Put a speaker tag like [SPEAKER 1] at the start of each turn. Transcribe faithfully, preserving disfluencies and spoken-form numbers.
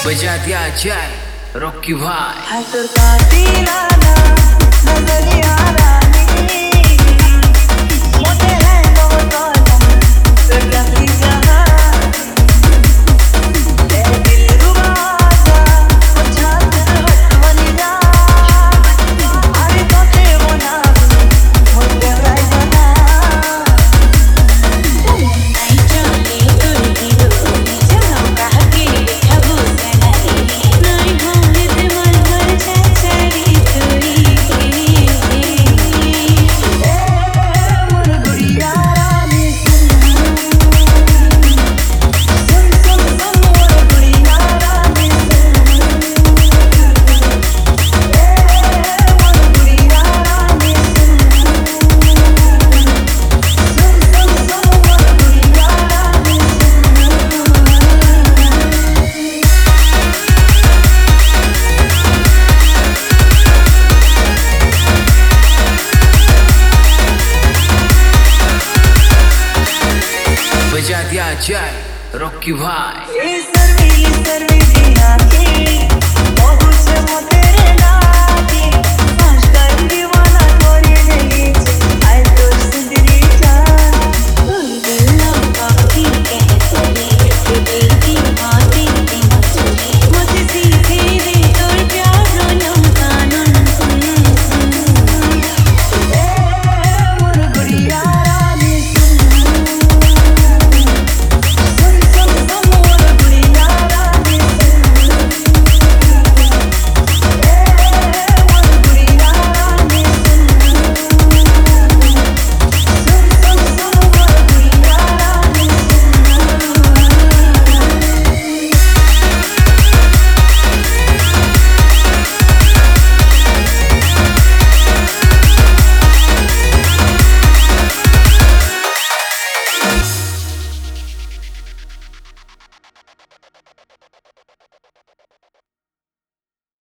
[SPEAKER 1] बजा दिया जाए रॉकी भाई।
[SPEAKER 2] हसर का दीवाना नजरिया रानी मोटे हैं दो कदम फिर लगी जहां तेरे दिल रुबा जा मुझा दिल बनी जा अरे तो ते वो ना मुझे राजना आई जाने तू ही रो जहाँ कहा के लिखा वो
[SPEAKER 1] बजा दिया जाए रॉकी भाई।
[SPEAKER 2] ये सर्वी सर्वी दिया के बहुत से मोटे लागे आज का दीवाना तोरे नहीं